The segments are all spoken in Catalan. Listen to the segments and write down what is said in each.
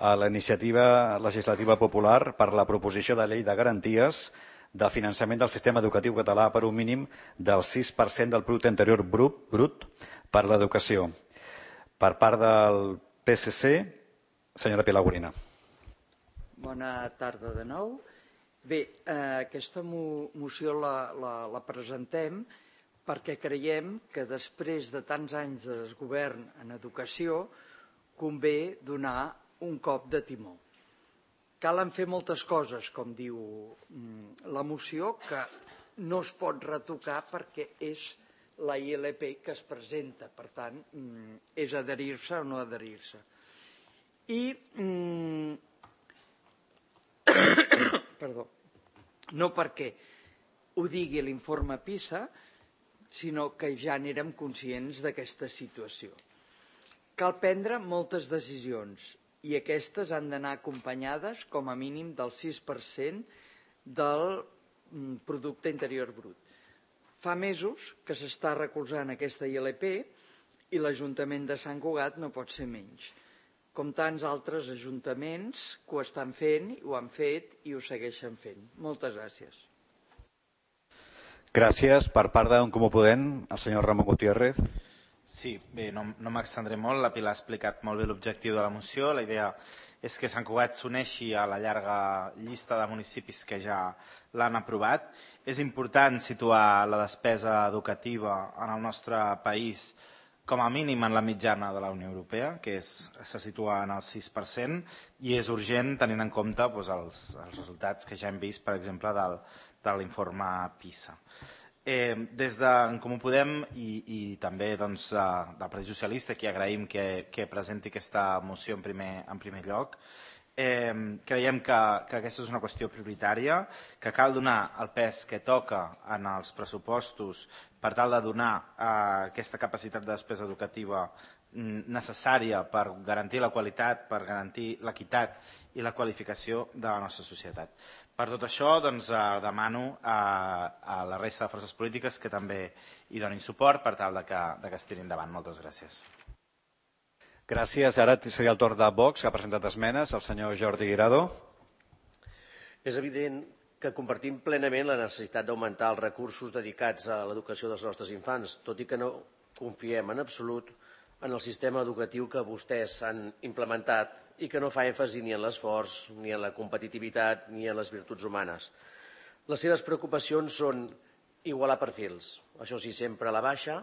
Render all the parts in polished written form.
a la iniciativa legislativa popular per la proposició de llei de garanties de finançament del sistema educatiu català per un mínim del 6% del producte interior brut per l'educació. Per part del PSC, senyora Pilar Gorina. Bona tarda de nou. Bé, aquesta moció la presentem perquè creiem que després de tants anys de desgovern en educació convé donar un cop de timó. Calen fer moltes coses, com diu la moció, que no es pot retocar perquè és la ILP que es presenta. Per tant, és adherir-se o no adherir-se. Perdó. No perquè ho digui l'informe PISA, sinó que ja n'érem conscients d'aquesta situació. Cal prendre moltes decisions i aquestes han d'anar acompanyades com a mínim del 6% del producte interior brut. Fa mesos que s'està recolzant aquesta ILP i l'Ajuntament de Sant Cugat no pot ser menys, com tants altres ajuntaments que ho estan fent, ho han fet i ho segueixen fent. Moltes gràcies. Gràcies. Per part d'En Comú Podem, el senyor Ramon Gutiérrez. Sí, bé, no m'extendré molt. La Pilar ha explicat molt bé l'objectiu de la moció. La idea és que Sant Cugat s'uneixi a la llarga llista de municipis que ja l'han aprovat. És important situar la despesa educativa en el nostre país com a mínim en la mitjana de la Unió Europea, que se situa en el 6%, i és urgent tenint en compte els resultats que ja hem vist, per exemple, de l'informe PISA. Des d'en Comú Podem i també del Partit Socialista, que agraïm que presenti aquesta moció en primer lloc, creiem que aquesta és una qüestió prioritària, que cal donar el pes que toca en els pressupostos per tal de donar aquesta capacitat de despesa educativa necessària per garantir la qualitat, per garantir l'equitat i la qualificació de la nostra societat. Per tot això, demano a la resta de forces polítiques que també hi donin suport per tal que es tiri endavant. Moltes gràcies. Gràcies. Ara seria el torn de Vox, que ha presentat esmenes, el senyor Jordi Guirado. És evident que compartim plenament la necessitat d'augmentar els recursos dedicats a l'educació dels nostres infants, tot i que no confiem en absolut en el sistema educatiu que vostès han implementat i que no fa èmfasi ni en l'esforç, ni en la competitivitat, ni en les virtuts humanes. Les seves preocupacions són igualar perfils, això sí, sempre a la baixa,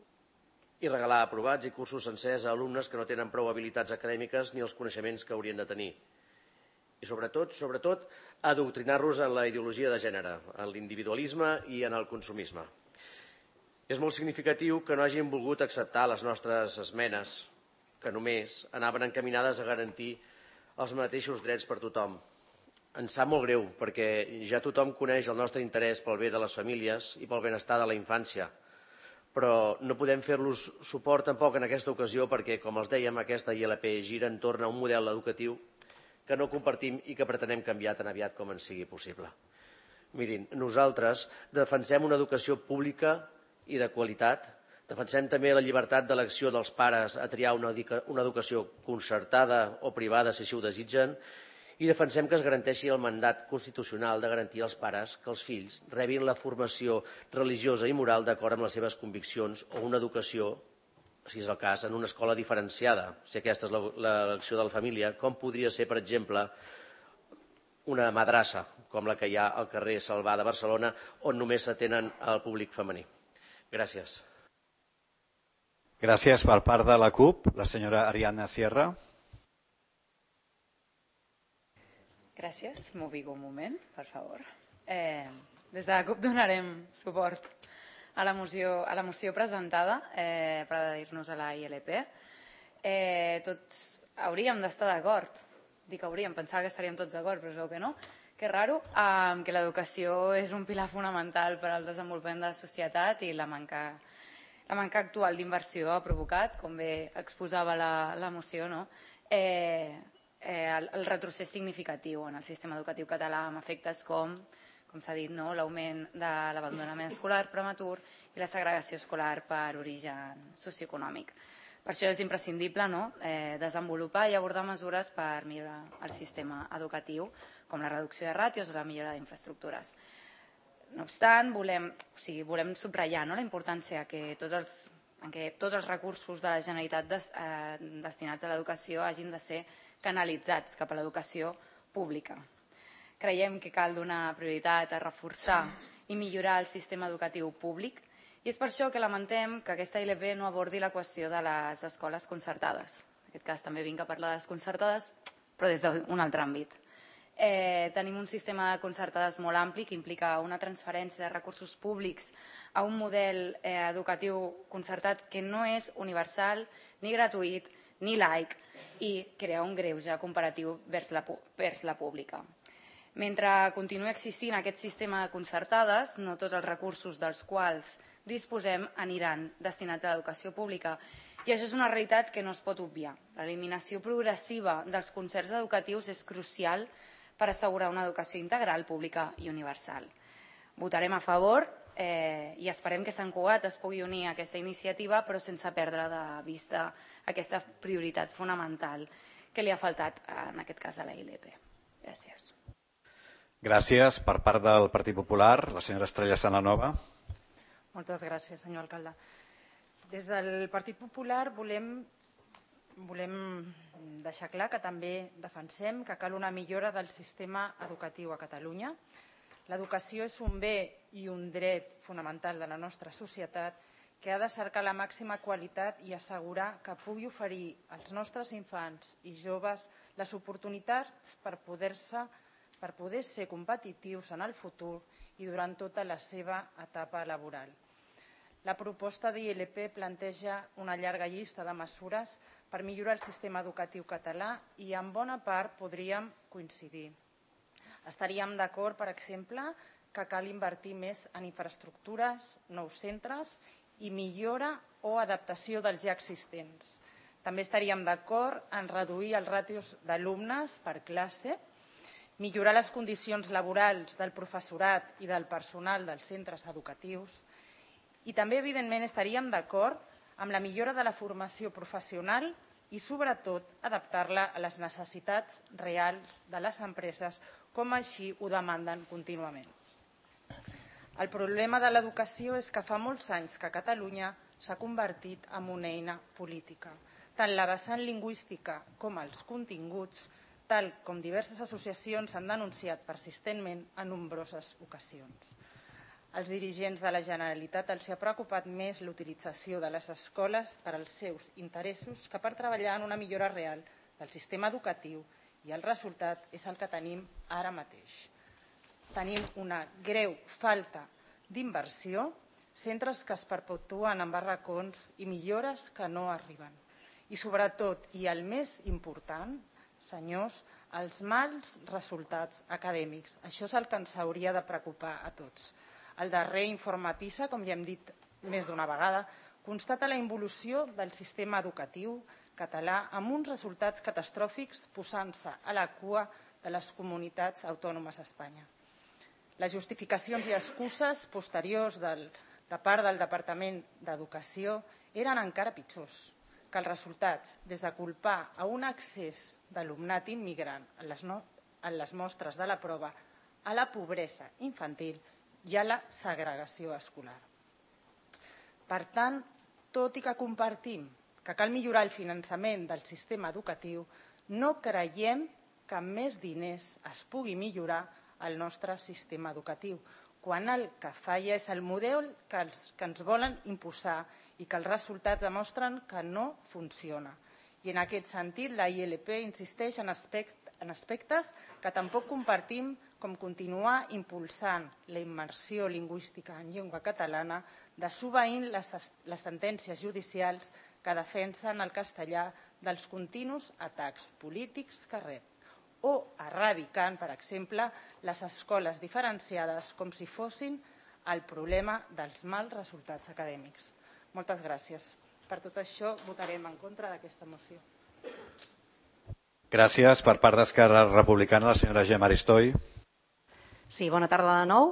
i regalar aprovats i cursos sencers a alumnes que no tenen prou habilitats acadèmiques ni els coneixements que haurien de tenir. I sobretot, adoctrinar-los en la ideologia de gènere, en l'individualisme i en el consumisme. És molt significatiu que no hagin volgut acceptar les nostres esmenes, que només anaven encaminades a garantir els mateixos drets per tothom. Ens sap molt greu, perquè ja tothom coneix el nostre interès pel bé de les famílies i pel benestar de la infància, però no podem fer-los suport tampoc en aquesta ocasió perquè, com els dèiem, aquesta ILP gira entorn a un model educatiu que no compartim i que pretenem canviar tan aviat com ens sigui possible. Mirin, nosaltres defensem una educació pública i de qualitat, defensem també la llibertat d'elecció dels pares a triar una educació concertada o privada, si així ho desitgen, i defensem que es garanteixi el mandat constitucional de garantir als pares que els fills rebin la formació religiosa i moral d'acord amb les seves conviccions o una educació, si és el cas, en una escola diferenciada, si aquesta és l'elecció de la família, com podria ser, per exemple, una madrassa, com la que hi ha al carrer Salvà de Barcelona, on només s'atenen al públic femení. Gràcies. Gràcies. Per part de la CUP, la senyora Ariadna Sierra. Gràcies. M'ubico un moment, per favor. Des de la CUP donarem suport a la moció presentada per adherir-nos a la ILP. Tots hauríem d'estar d'acord. Dic hauríem, pensava que estaríem tots d'acord, però es veu que no. Que raro, que l'educació és un pilar fonamental per al desenvolupament de la societat i la manca actual d'inversió ha provocat, com bé exposava la moció, el retrocés significatiu en el sistema educatiu català amb efectes com s'ha dit, l'augment de l'abandonament escolar prematur i la segregació escolar per origen socioeconòmic. Per això és imprescindible desenvolupar i abordar mesures per millorar el sistema educatiu, com la reducció de ràtios o la millora d'infraestructures. No obstant, volem subratllar la importància que tots els recursos de la Generalitat destinats a l'educació hagin de ser canalitzats cap a l'educació pública. Creiem que cal donar prioritat a reforçar i millorar el sistema educatiu públic i és per això que lamentem que aquesta ILP no abordi la qüestió de les escoles concertades. En aquest cas també vinc a parlar de les concertades, però des d'un altre àmbit. Tenim un sistema de concertades molt ampli que implica una transferència de recursos públics a un model educatiu concertat que no és universal, ni gratuït, ni laic i crea un greuge comparatiu vers la pública. Mentre continuï existint aquest sistema de concertades, no tots els recursos dels quals disposem aniran destinats a l'educació pública. I això és una realitat que no es pot obviar. L'eliminació progressiva dels concerts educatius és crucial per assegurar una educació integral, pública i universal. Votarem a favor i esperem que Sant Cugat es pugui unir a aquesta iniciativa, però sense perdre de vista aquesta prioritat fonamental que li ha faltat, en aquest cas, a la ILP. Gràcies. Gràcies. Per part del Partit Popular, la senyora Estrella Sananova. Moltes gràcies, senyor alcalde. Des del Partit Popular volem deixar clar que també defensem que cal una millora del sistema educatiu a Catalunya. L'educació és un bé i un dret fonamental de la nostra societat que ha de cercar la màxima qualitat i assegurar que pugui oferir als nostres infants i joves les oportunitats per poder ser competitius en el futur i durant tota la seva etapa laboral. La proposta d'ILP planteja una llarga llista de mesures per millorar el sistema educatiu català i en bona part podríem coincidir. Estaríem d'acord, per exemple, que cal invertir més en infraestructures, nous centres i millora o adaptació dels ja existents. També estaríem d'acord en reduir els ràtios d'alumnes per classe, millorar les condicions laborals del professorat i del personal dels centres educatius i també, evidentment, estaríem d'acord amb la millora de la formació professional i, sobretot, adaptar-la a les necessitats reals de les empreses, com així ho demanden contínuament. El problema de l'educació és que fa molts anys que Catalunya s'ha convertit en una eina política. Tant la vessant lingüística com els continguts, tal com diverses associacions han denunciat persistentment en nombroses ocasions. Als dirigents de la Generalitat els ha preocupat més l'utilització de les escoles per als seus interessos que per treballar en una millora real del sistema educatiu i el resultat és el que tenim ara mateix. Tenim una greu falta d'inversió, centres que es perpetuen en barracons i millores que no arriben. I sobretot, i el més important, senyors, els mals resultats acadèmics. Això és el que ens hauria de preocupar a tots. El darrer informe PISA, com ja hem dit més d'una vegada, constata la involució del sistema educatiu català amb uns resultats catastròfics posant-se a la cua de les comunitats autònomes a Espanya. Les justificacions i excuses posteriors de part del Departament d'Educació eren encara pitjors que els resultats, des de culpar a un excés d'alumnat immigrant en les mostres de la prova, a la pobresa infantil i a la segregació escolar. Per tant, tot i que compartim que cal millorar el finançament del sistema educatiu, no creiem que amb més diners es pugui millorar el nostre sistema educatiu, quan el que falla és el model que ens volen imposar i que els resultats demostren que no funciona. I en aquest sentit, la ILP insisteix en aspectes que tampoc compartim, com continuar impulsant la immersió lingüística en llengua catalana, desobeint les sentències judicials que defensen el castellà dels continus atacs polítics que rep, o erradicant, per exemple, les escoles diferenciades com si fossin el problema dels mals resultats acadèmics. Moltes gràcies. Per tot això, votarem en contra d'aquesta moció. Gràcies. Per part d'Esquerra Republicana, la senyora Gemma Aristoi. Sí, bona tarda de nou.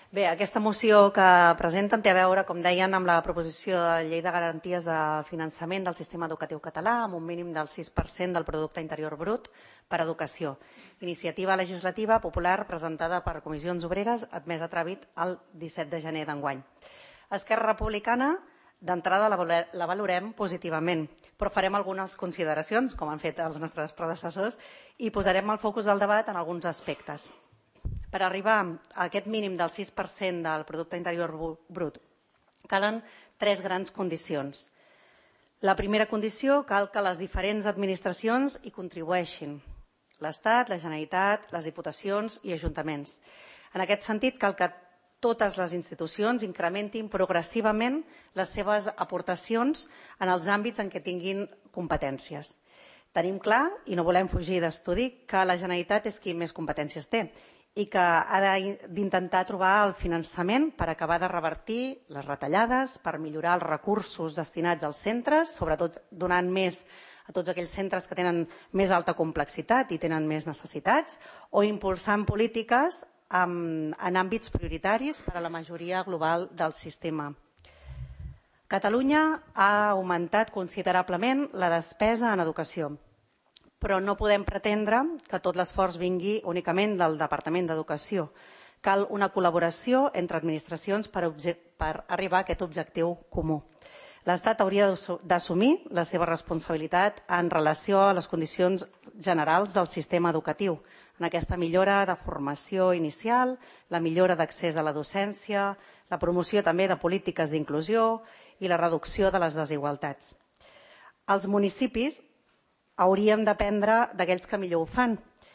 Bé, aquesta moció que presenten té a veure, com deien, amb la proposició de la Llei de Garanties de Finançament del Sistema Educatiu Català amb un mínim del 6% del Producte Interior Brut per a educació. Iniciativa legislativa popular presentada per Comissions Obreres, admesa a tràmit el 17 de gener d'enguany. Esquerra Republicana, d'entrada la valorem positivament, però farem algunes consideracions, com han fet els nostres predecessors, i posarem el focus del debat en alguns aspectes. Per arribar a aquest mínim del 6% del producte interior brut, calen 3 grans condicions. La primera condició, cal que les diferents administracions hi contribueixin. L'Estat, la Generalitat, les diputacions i ajuntaments. En aquest sentit, cal que totes les institucions incrementin progressivament les seves aportacions en els àmbits en què tinguin competències. Tenim clar, i no volem fugir d'estudi, que la Generalitat és qui més competències té i que ha d'intentar trobar el finançament per acabar de revertir les retallades, per millorar els recursos destinats als centres, sobretot donant més a tots aquells centres que tenen més alta complexitat i tenen més necessitats, o impulsant polítiques en àmbits prioritaris per a la majoria global del sistema. Catalunya ha augmentat considerablement la despesa en educació, però no podem pretendre que tot l'esforç vingui únicament del Departament d'Educació. Cal una col·laboració entre administracions per arribar a aquest objectiu comú. L'Estat hauria d'assumir la seva responsabilitat en relació a les condicions generals del sistema educatiu, en aquesta millora de formació inicial, la millora d'accés a la docència, la promoció també de polítiques d'inclusió i la reducció de les desigualtats. Els municipis hauríem d'aprendre d'aquells que millor ho fan,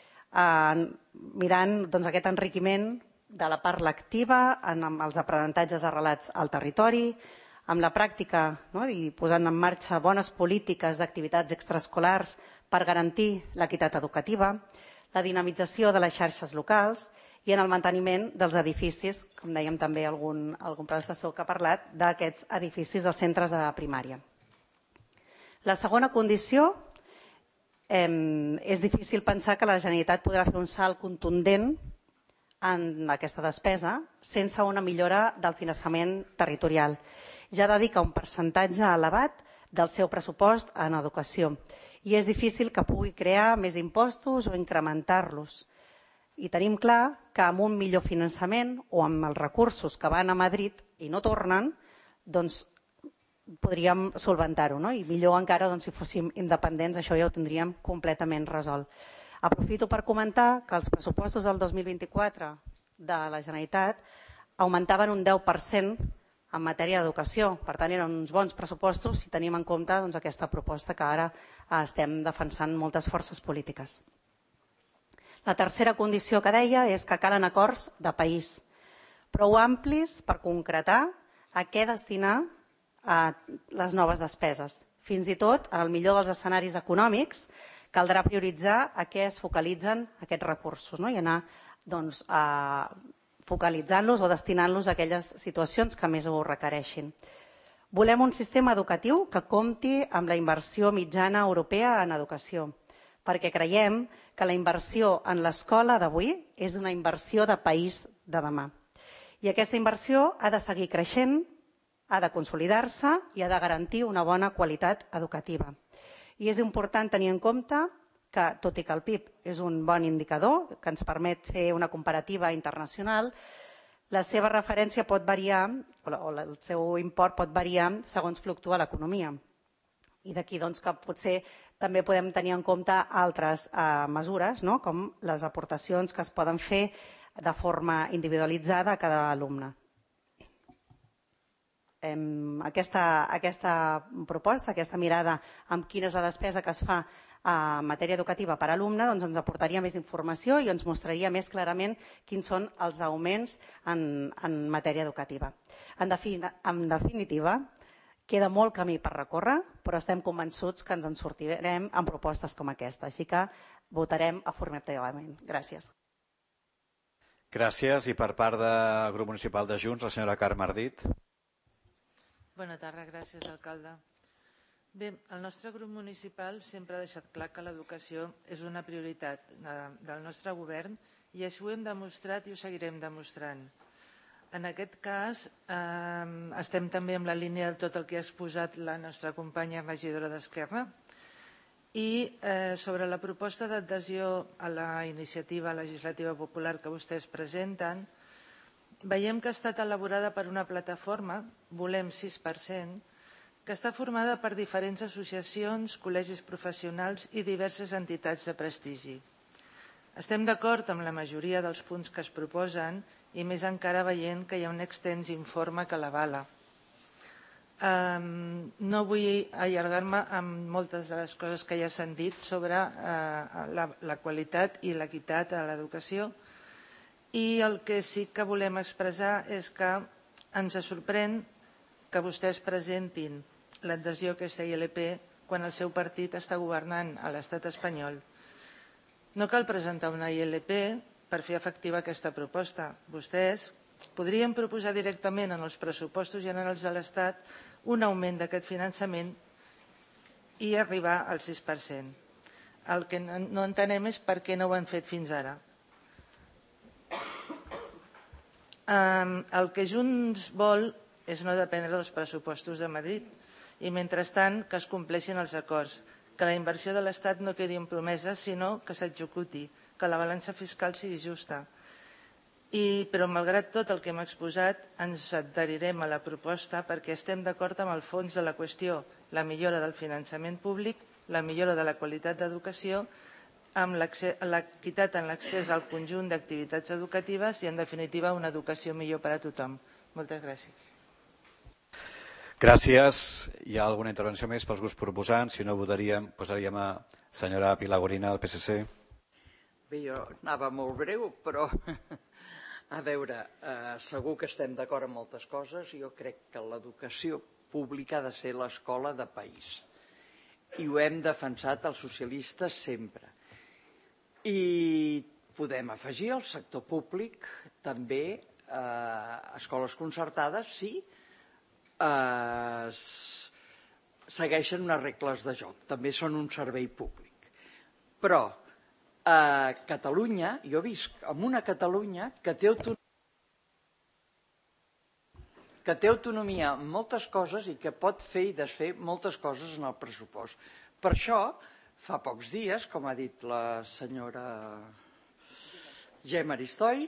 mirant aquest enriquiment de la part lectiva, amb els aprenentatges arrelats al territori, amb la pràctica i posant en marxa bones polítiques d'activitats extraescolars per garantir l'equitat educativa, la dinamització de les xarxes locals i en el manteniment dels edificis, com dèiem també algun predecessor que ha parlat, d'aquests edificis dels centres de primària. La segona condició, és difícil pensar que la Generalitat podrà fer un salt contundent en aquesta despesa sense una millora del finançament territorial. Ja dedica un percentatge elevat del seu pressupost en educació i és difícil que pugui crear més impostos o incrementar-los. I tenim clar que amb un millor finançament o amb els recursos que van a Madrid i no tornen, doncs podríem solventar-ho, i millor encara si fóssim independents, això ja ho tindríem completament resolt. Aprofito per comentar que els pressupostos del 2024 de la Generalitat augmentaven un 10% en matèria d'educació. Per tant, eren uns bons pressupostos si tenim en compte aquesta proposta que ara estem defensant moltes forces polítiques. La tercera condició que deia és que calen acords de país, prou amplis per concretar a què destinar les noves despeses. Fins i tot, en el millor dels escenaris econòmics, caldrà prioritzar a què es focalitzen aquests recursos i anar focalitzant-los o destinant-los a aquelles situacions que més ho requereixin. Volem un sistema educatiu que compti amb la inversió mitjana europea en educació, perquè creiem que la inversió en l'escola d'avui és una inversió de país de demà. I aquesta inversió ha de seguir creixent, ha de consolidar-se i ha de garantir una bona qualitat educativa. I és important tenir en compte que, tot i que el PIB és un bon indicador que ens permet fer una comparativa internacional, la seva referència pot variar, o el seu import pot variar segons fluctua l'economia. I d'aquí que potser també podem tenir en compte altres mesures, com les aportacions que es poden fer de forma individualitzada a cada alumne. Aquesta proposta, aquesta mirada amb quina és la despesa que es fa en matèria educativa per alumne, ens aportaria més informació i ens mostraria més clarament quins són els augments en matèria educativa. En definitiva, queda molt camí per recórrer, però estem convençuts que ens en sortirem amb propostes com aquesta. Així que votarem afirmativament. Gràcies. Gràcies. I per part del grup municipal de Junts, la senyora Carme Ardit. Bona tarda, gràcies, alcalde. Bé, el nostre grup municipal sempre ha deixat clar que l'educació és una prioritat del nostre govern i així ho hem demostrat i ho seguirem demostrant. En aquest cas, estem també en la línia de tot el que ha exposat la nostra companya regidora d'Esquerra. I sobre la proposta d'adhesió a la iniciativa legislativa popular que vostès presenten, veiem que ha estat elaborada per una plataforma, Volem 6%, que està formada per diferents associacions, col·legis professionals i diverses entitats de prestigi. Estem d'acord amb la majoria dels punts que es proposen i més encara veient que hi ha un extens informe que l'avala. No vull allargar-me amb moltes de les coses que ja s'han dit sobre la qualitat i l'equitat a l'educació i el que sí que volem expressar és que ens sorprèn que vostès presentin l'adhesió a aquesta ILP quan el seu partit està governant a l'estat espanyol. No cal presentar una ILP per fer efectiva aquesta proposta. Vostès podrien proposar directament en els pressupostos generals de l'Estat un augment d'aquest finançament i arribar al 6%. El que no entenem és per què no ho han fet fins ara. El que Junts vol és no dependre dels pressupostos de Madrid i, mentrestant, que es compleixin els acords, que la inversió de l'Estat no quedi en promeses, sinó que s'executi, que la balança fiscal sigui justa. Però, malgrat tot el que hem exposat, ens adherirem a la proposta perquè estem d'acord amb el fons de la qüestió, la millora del finançament públic, la millora de la qualitat d'educació, amb l'equitat en l'accés al conjunt d'activitats educatives i, en definitiva, una educació millor per a tothom. Moltes gràcies. Gràcies. Hi ha alguna intervenció més pels grups proposants? Si no, posaríem a senyora Pilar Gorina, del PSC. Bé, jo anava molt breu, però a veure, segur que estem d'acord en moltes coses. Jo crec que l'educació pública ha de ser l'escola de país. I ho hem defensat els socialistes sempre. I podem afegir al sector públic també escoles concertades si segueixen unes regles de joc. També són un servei públic. Però a Catalunya, jo visc en una Catalunya que té autonomia en moltes coses i que pot fer i desfer moltes coses en el pressupost. Per això, fa pocs dies, com ha dit la senyora Gemma Aristoi,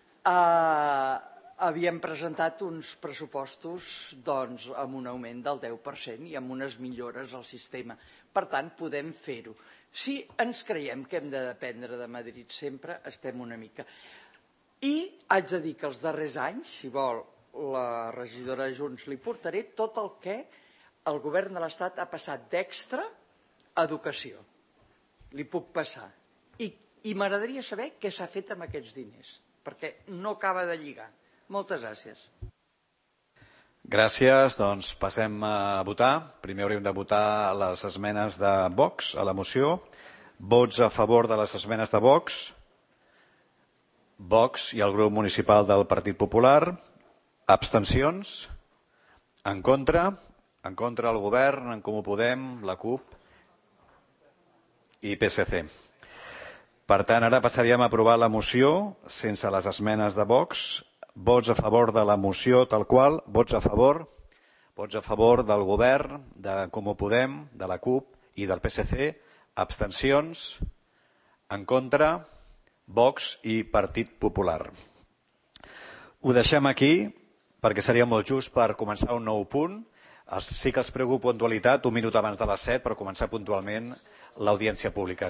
havíem presentat uns pressupostos amb un augment del 10% i amb unes millores al sistema. Per tant, podem fer-ho. Si ens creiem que hem de dependre de Madrid sempre, estem una mica. I haig de dir que els darrers anys, si vol, la regidora de Junts li portaré tot el que el govern de l'Estat ha passat d'extra a educació. Li puc passar. I m'agradaria saber què s'ha fet amb aquests diners, perquè no acaba de lligar. Moltes gràcies. Gràcies. Doncs passem a votar. Primer hauríem de votar les esmenes de Vox a la moció. Vots a favor de les esmenes de Vox. Vox i el grup municipal del Partit Popular. Abstencions. En contra. En contra el govern, en Comú Podem, la CUP i PSC. Per tant, ara passaríem a aprovar la moció sense les esmenes de Vox. Vots a favor de la moció tal qual. Vots a favor del govern, de Comú Podem, de la CUP i del PSC. Abstencions. En contra, Vox i Partit Popular. Ho deixem aquí perquè seria molt just per començar un nou punt. Sí que els prego puntualitat, un minut abans de les 7 per començar puntualment l'audiència pública.